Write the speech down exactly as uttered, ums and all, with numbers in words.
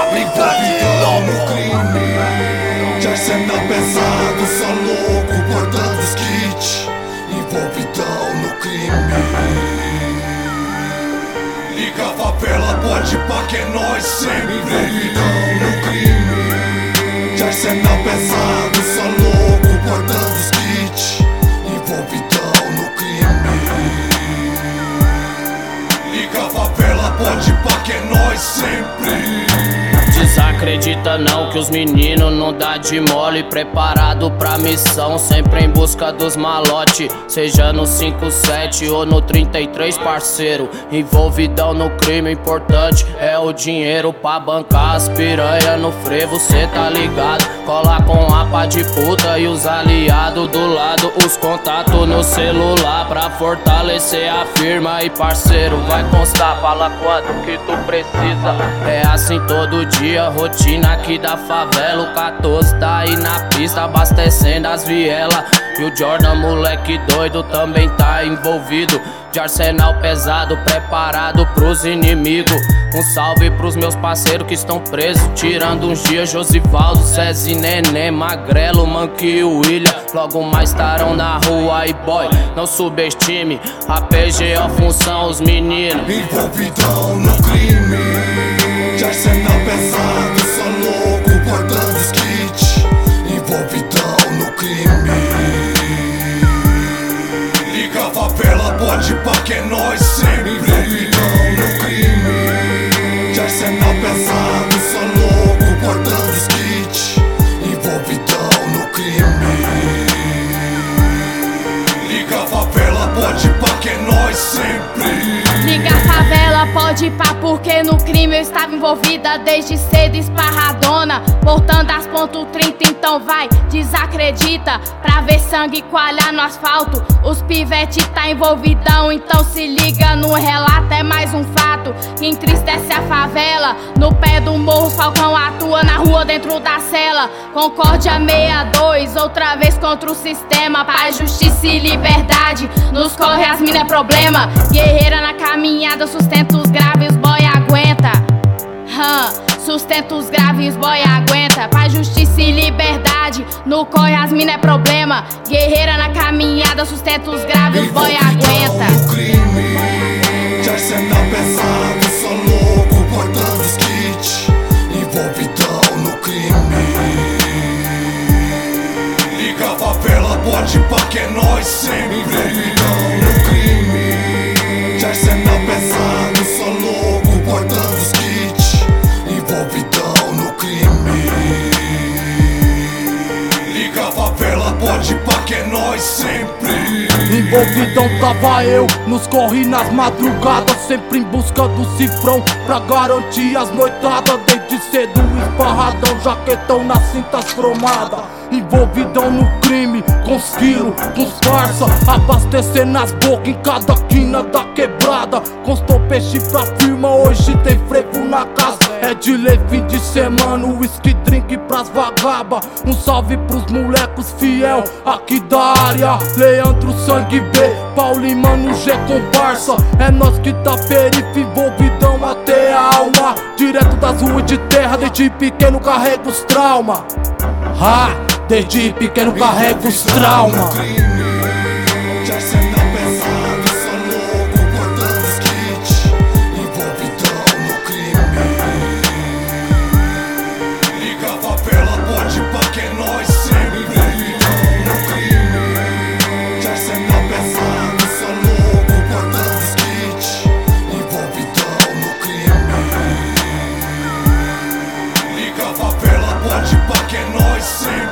Envolvidão no crime, de arsenal pesado, só louco bordando os kits. Envolvidão no crime. Liga a favela, pode pá que é nós sempre. Envolvidão no crime, de arsenal pesado, só louco bordando os kits. Envolvidão no crime. Liga a favela, pode pá que é nós sempre. Desacredita não que os meninos não dá de mole. Preparado pra missão, sempre em busca dos malote. Seja no cinco sete ou no trinta e três, parceiro. Envolvidão no crime, importante é o dinheiro pra bancar as piranha no frevo, cê tá ligado. Cola com a pá de puta e os aliados do lado. Os contatos no celular pra fortalecer a firma. E parceiro, vai constar, fala quanto que tu precisa. É assim todo dia, rotina aqui da favela. O quatorze tá aí na pista abastecendo as vielas. E o Jordan, moleque doido, também tá envolvido. De arsenal pesado, preparado pros inimigos. Um salve pros meus parceiros que estão presos, tirando uns dias. Josivaldo, César, Neném, Magrelo, Manque e William. Logo mais estarão na rua e boy, não subestime. A P G O função, os meninos. Envolvidão no crime, de arsenal pesado, só louco bordando os kits. Envolvidão no crime. Liga a favela, pode pá que é nós sempre. Envolvidão no crime, de arsenal pesado, só louco bordando os kits. Envolvidão no crime. Liga a favela, pode pá que é nós sempre. Liga a favela, pode pá, porque no crime eu estava envolvida desde cedo, esparradona, portando as ponto trinta, então vai, desacredita. Pra ver sangue coalhar no asfalto, os pivete tá envolvidão, então se liga no relato, é mais um fato que entristece a favela. No pé do morro, os Falcão atua na rua dentro da cela. Concórdia sessenta e dois, outra vez contra o sistema. Paz, justiça e liberdade, nos corre as mina é problema. Guerreira na caminhada, sustenta os graves, boy aguenta. Hum, sustenta os graves, boy aguenta. Paz, justiça e liberdade, no corre as mina é problema. Guerreira na caminhada, sustenta os graves, boy aguenta. No crime, de arsenal pesado, só louco bordando os kits. Envolvidão no crime. Liga a favela, pode pá que é nós sempre. Envolvidão no crime, de arsenal pesado, só louco bordando os kits. Envolvidão no crime. Liga a favela, pode pá que é nós sempre. Envolvidão tava eu, nos corre nas madrugadas, sempre em busca do cifrão pra garantir as noitadas. Desde cedo esparradão, jaquetão nas cintas cromadas. Envolvidão no crime, com os quilos, com os parça, abastecendo as bocas em cada quina da quebrada. Constou peixe pra firma, hoje tem frevo na casa. É de ler fim de semana, whisky drink pras vagaba. Um salve pros molecos fiel aqui da área. Leandro Sangue B, Paulinho Mano G comparsa. É nós que tá perife, envolvidão até a alma. Direto das ruas de terra, desde pequeno carrego os trauma. Ah, desde pequeno carrego os trauma. De arsenal pesado, só louco bordando os kits. Envolvidão no crime. Liga a favela, pode pá que é nós sempre. Envolvidão no crime, de arsenal pesado, só louco bordando os kits. Envolvidão no crime. Liga a favela, pode pá que é nós sempre.